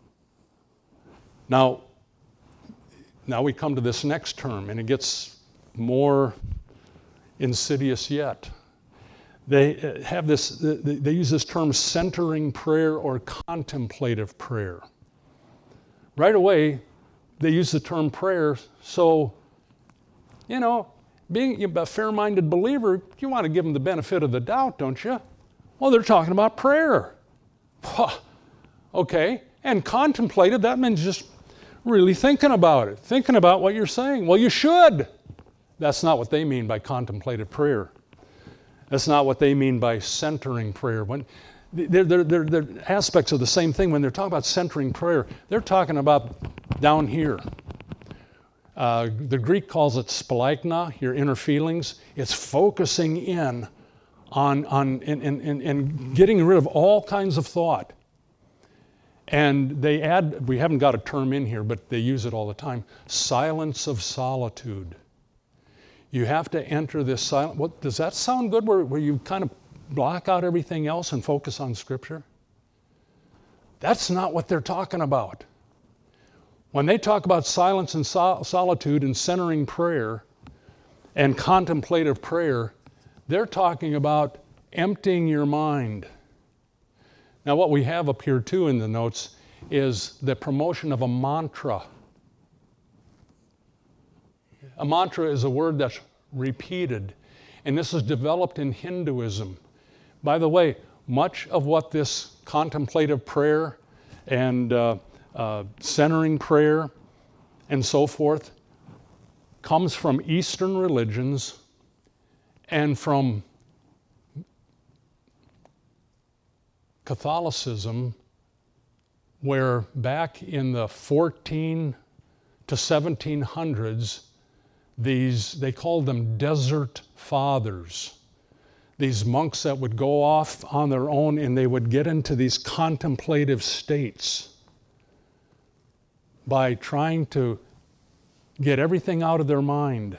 Now we come to this next term, and it gets more insidious yet. They have this. They use this term centering prayer or contemplative prayer. Right away, they use the term prayer. So, being a fair-minded believer, you want to give them the benefit of the doubt, don't you? Well, they're talking about prayer. Okay, and contemplative, that means just really thinking about it, thinking about what you're saying. Well, you should. That's not what they mean by contemplative prayer. That's not what they mean by centering prayer. When they're aspects of the same thing. When they're talking about centering prayer, they're talking about down here. The Greek calls it splagna, your inner feelings. It's focusing in on getting rid of all kinds of thought. And they add, we haven't got a term in here, but they use it all the time, silence of solitude. You have to enter this silence. What, does that sound good where you kind of block out everything else and focus on Scripture? That's not what they're talking about. When they talk about silence and solitude and centering prayer and contemplative prayer, they're talking about emptying your mind. Now, what we have up here too in the notes is the promotion of a mantra. A mantra is a word that's repeated, and this is developed in Hinduism. By the way, much of what this contemplative prayer and centering prayer and so forth comes from Eastern religions and from Catholicism, where back in the 14 to 1700s, they called them desert fathers. These monks that would go off on their own and they would get into these contemplative states by trying to get everything out of their mind.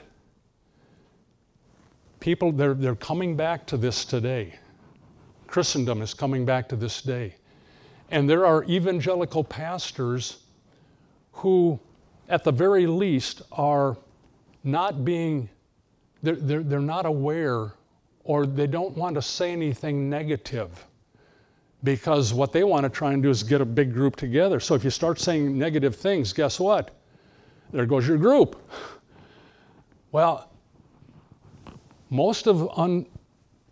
People, they're coming back to this today. Christendom is coming back to this day. And there are evangelical pastors who, at the very least, are not being, they're not aware, or they don't want to say anything negative, because what they want to try and do is get a big group together. So if you start saying negative things, guess what? There goes your group. Well, most of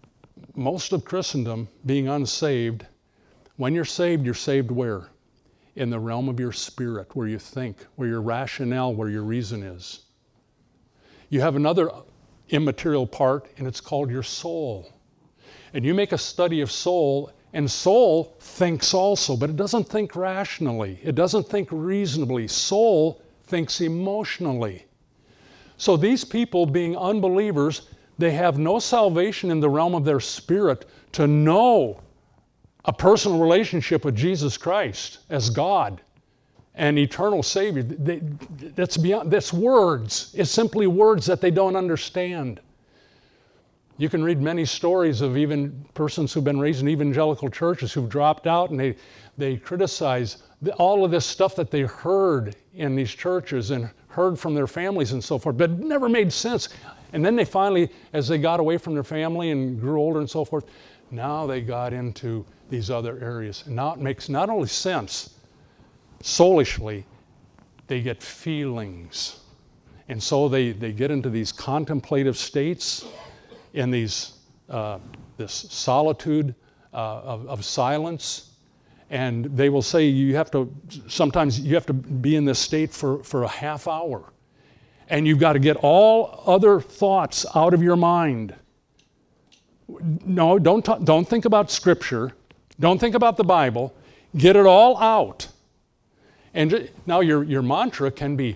Christendom being unsaved, when you're saved where? in the realm of your spirit, where you think, where your rationale, where your reason is. You have another immaterial part, and it's called your soul. And you make a study of soul, and soul thinks also, but it doesn't think rationally. It doesn't think reasonably. Soul thinks emotionally. So these people, being unbelievers, they have no salvation in the realm of their spirit to know a personal relationship with Jesus Christ as God and eternal Savior. That's words. It's simply words that they don't understand. You can read many stories of even persons who've been raised in evangelical churches who've dropped out, and they criticize all of this stuff that they heard in these churches and heard from their families and so forth, but it never made sense. And then they finally, as they got away from their family and grew older and so forth, now they got into these other areas. And now it makes not only sense soulishly, they get feelings. And so they get into these contemplative states, in these this solitude of silence. And they will say sometimes you have to be in this state for a half hour. And you've got to get all other thoughts out of your mind. No, don't think about Scripture. Don't think about the Bible. Get it all out. And now your mantra can be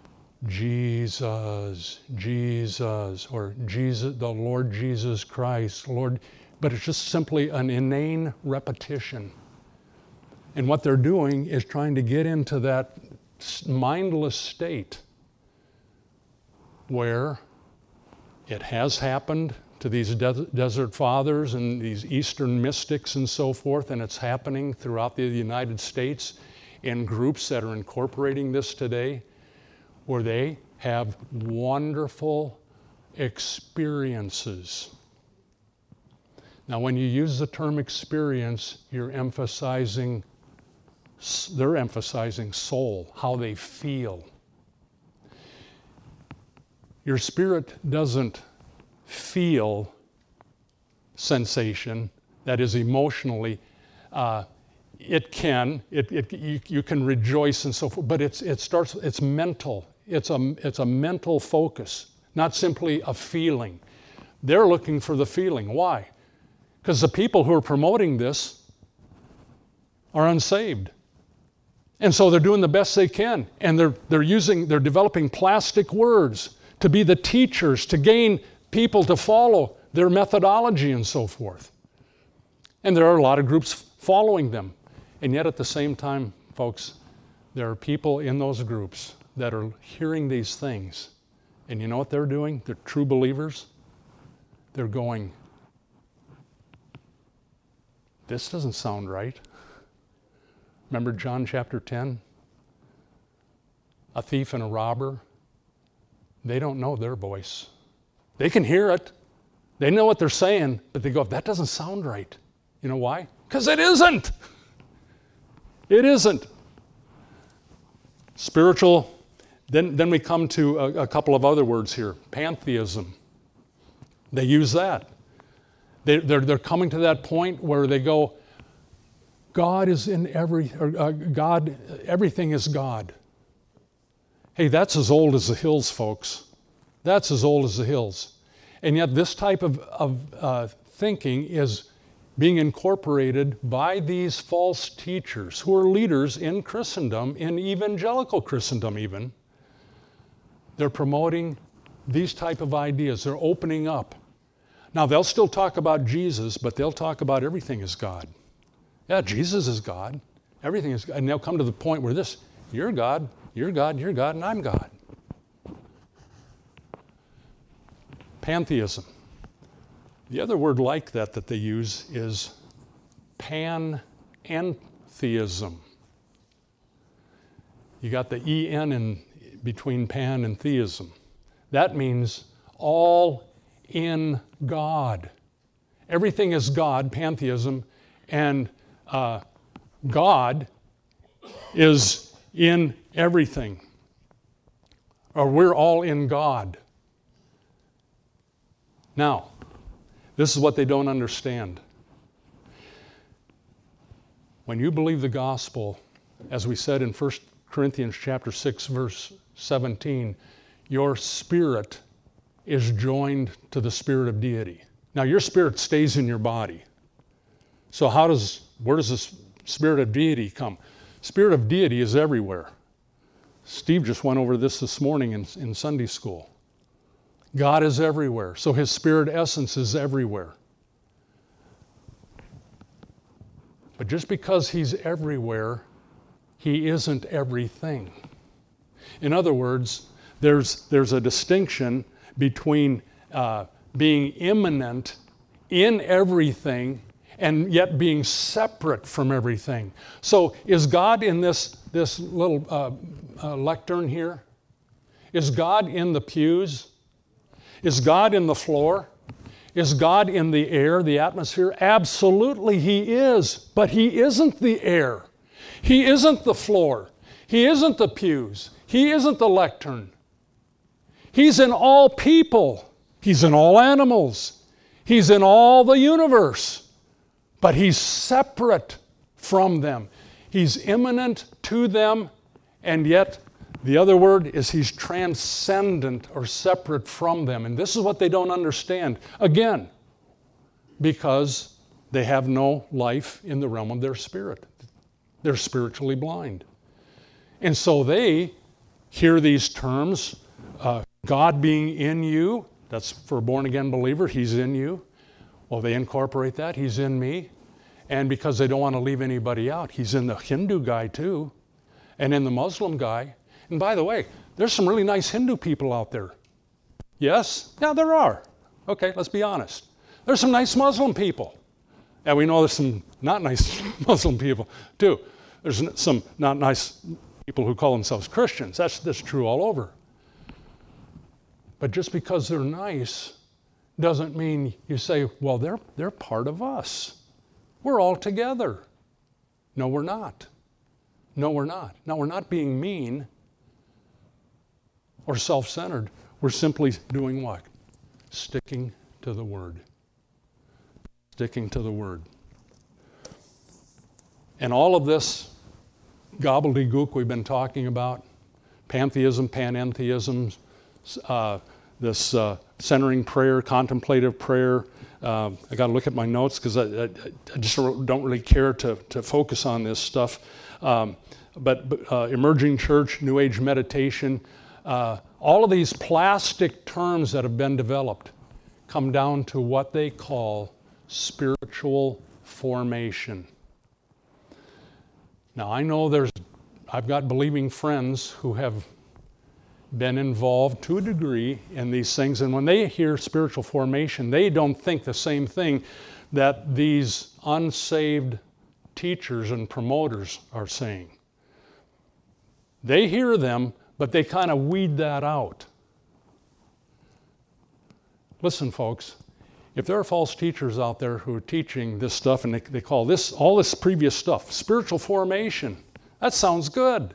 Jesus, Jesus, or Jesus, the Lord Jesus Christ, Lord. But it's just simply an inane repetition. And what they're doing is trying to get into that mindless state where it has happened to these desert fathers and these Eastern mystics and so forth, and it's happening throughout the United States in groups that are incorporating this today, where they have wonderful experiences. Now, when you use the term experience, they're emphasizing soul, how they feel. Your spirit doesn't feel sensation, that is emotionally. You can rejoice and so forth, but it's mental. It's a mental focus, not simply a feeling. They're looking for the feeling. Why? Because the people who are promoting this are unsaved. And so they're doing the best they can, and they're developing plastic words to be the teachers, to gain people to follow their methodology and so forth. And there are a lot of groups following them. And yet at the same time, folks, there are people in those groups that are hearing these things. And you know what they're doing? They're true believers. They're going, this doesn't sound right. Remember John chapter 10? A thief and a robber. They don't know their voice. They can hear it. They know what they're saying, but they go, that doesn't sound right. You know why? Because it isn't. It isn't. Spiritual, then we come to a couple of other words here. Pantheism. They use that. They're coming to that point where they go, God is in everything is God. Hey, that's as old as the hills, folks. That's as old as the hills. And yet this type of thinking is being incorporated by these false teachers who are leaders in Christendom, in evangelical Christendom even. They're promoting these type of ideas. They're opening up. Now, they'll still talk about Jesus, but they'll talk about everything as God. Yeah, Jesus is God. Everything is God. And they'll come to the point where you're God, you're God, you're God, and I'm God. Pantheism. The other word like that they use is panentheism. You got the E-N in between pan and theism. That means all in God. Everything is God, pantheism, and God is in everything. Or we're all in God. Now, this is what they don't understand. When you believe the gospel as we said in 1 Corinthians chapter 6, verse 17, your spirit is joined to the spirit of deity. Now your spirit stays in your body. So where does the spirit of deity come? Spirit of deity is everywhere. Steve just went over this morning in Sunday school. God is everywhere, so his spirit essence is everywhere. But just because he's everywhere, he isn't everything. In other words, there's a distinction between being immanent in everything and yet being separate from everything. So is God in this little lectern here? Is God in the pews? Is God in the floor? Is God in the air, the atmosphere? Absolutely he is, but he isn't the air. He isn't the floor. He isn't the pews. He isn't the lectern. He's in all people. He's in all animals. He's in all the universe. But he's separate from them. He's immanent to them, and yet the other word is he's transcendent or separate from them. And this is what they don't understand. Again, because they have no life in the realm of their spirit. They're spiritually blind. And so they hear these terms, God being in you, that's for a born-again believer, he's in you. Well, they incorporate that, he's in me. And because they don't want to leave anybody out, he's in the Hindu guy too, and in the Muslim guy. And by the way, there's some really nice Hindu people out there. Yes? Yeah, there are. Okay, let's be honest. There's some nice Muslim people. And we know there's some not nice Muslim people too. There's some not nice people who call themselves Christians. That's true all over. But just because they're nice doesn't mean you say, well, they're part of us. We're all together. No, we're not. No, we're not. No, we're not being mean or self-centered. We're simply doing what? Sticking to the Word. Sticking to the Word. And all of this gobbledygook we've been talking about, pantheism, panentheism, this centering prayer, contemplative prayer. I got to look at my notes because I just don't really care to focus on this stuff. But emerging church, New Age meditation, all of these plastic terms that have been developed come down to what they call spiritual formation. Now I know I've got believing friends who have been involved to a degree in these things, and when they hear spiritual formation, they don't think the same thing that these unsaved teachers and promoters are saying. They hear them, but they kind of weed that out. Listen, folks, if there are false teachers out there who are teaching this stuff, and they call all this previous stuff spiritual formation, that sounds good.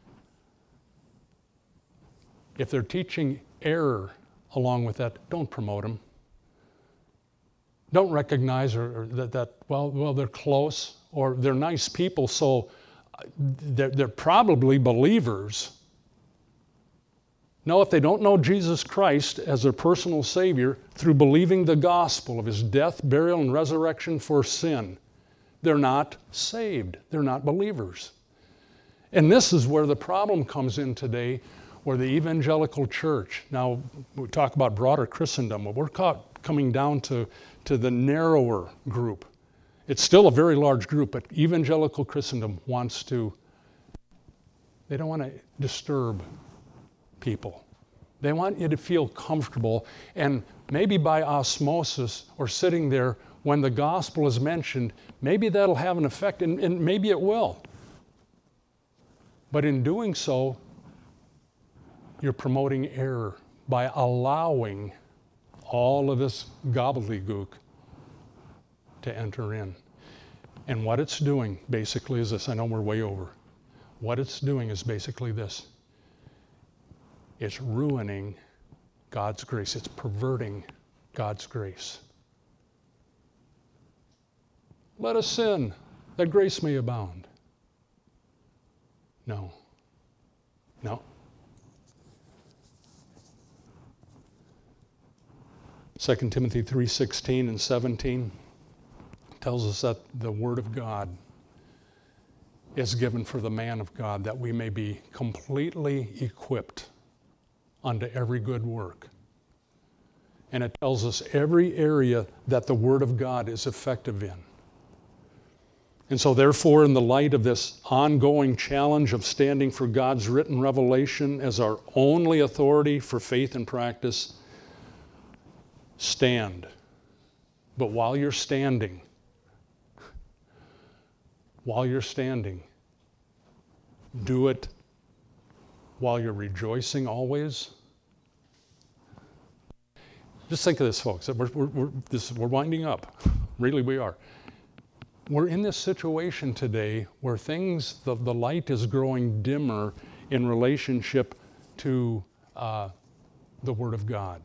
If they're teaching error along with that, don't promote them. Don't recognize or that they're close or they're nice people, so they're probably believers. No, if they don't know Jesus Christ as their personal Savior through believing the gospel of his death, burial, and resurrection for sin, they're not saved. They're not believers. And this is where the problem comes in today, where the evangelical church, now we talk about broader Christendom, but we're coming down to the narrower group. It's still a very large group, but evangelical Christendom they don't want to disturb people. They want you to feel comfortable, and maybe by osmosis or sitting there when the gospel is mentioned, maybe that'll have an effect, and maybe it will. But in doing so, you're promoting error by allowing all of this gobbledygook to enter in. And what it's doing basically is this. I know we're way over. What it's doing is basically this. It's ruining God's grace. It's perverting God's grace. Let us sin, that grace may abound. No. No. 2 Timothy 3:16 and 17 tells us that the Word of God is given for the man of God, that we may be completely equipped unto every good work. And it tells us every area that the Word of God is effective in. And so therefore, in the light of this ongoing challenge of standing for God's written revelation as our only authority for faith and practice, stand. But while you're standing, do it while you're rejoicing always. Just think of this, folks. We're winding up. Really, we are. We're in this situation today where the light is growing dimmer in relationship to the Word of God.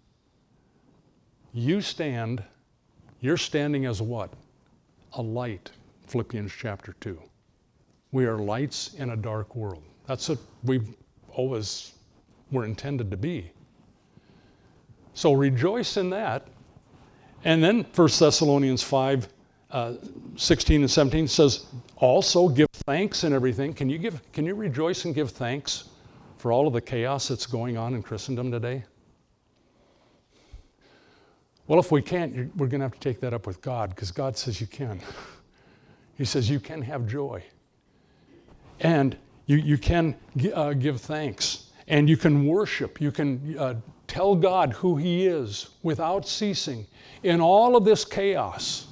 You're standing as what? A light, Philippians chapter 2. We are lights in a dark world. That's what we're intended to be. So rejoice in that. And then 1 Thessalonians 5, 16 and 17 says, also give thanks in everything. Can you rejoice and give thanks for all of the chaos that's going on in Christendom today? Well, if we can't, we're going to have to take that up with God, because God says you can. He says you can have joy. And you can give thanks. And you can worship. You can tell God who He is without ceasing in all of this chaos.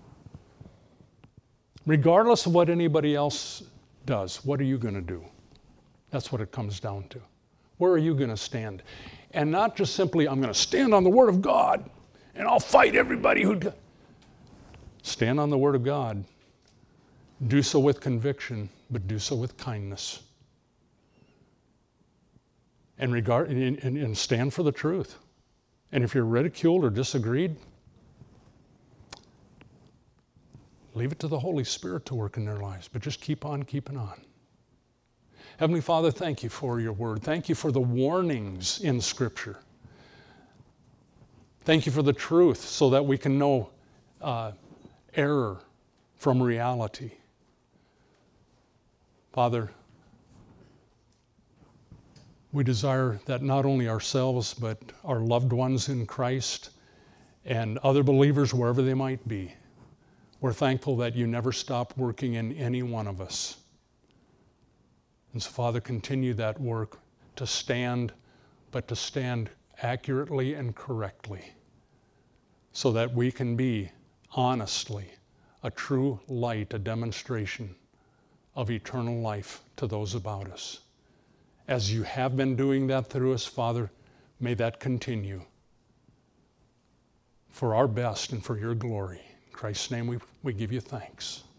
Regardless of what anybody else does, what are you going to do? That's what it comes down to. Where are you going to stand? And not just simply, I'm going to stand on the Word of God and I'll fight everybody who... Stand on the Word of God. Do so with conviction, but do so with kindness. And stand for the truth. And if you're ridiculed or disagreed, leave it to the Holy Spirit to work in their lives, but just keep on keeping on. Heavenly Father, thank you for your word. Thank you for the warnings in Scripture. Thank you for the truth so that we can know error from reality. Father, we desire that not only ourselves, but our loved ones in Christ and other believers, wherever they might be, we're thankful that you never stop working in any one of us. And so, Father, continue that work to stand, but to stand accurately and correctly, so that we can be, honestly, a true light, a demonstration of eternal life to those about us. As you have been doing that through us, Father, may that continue for our best and for your glory. In Christ's name we give you thanks.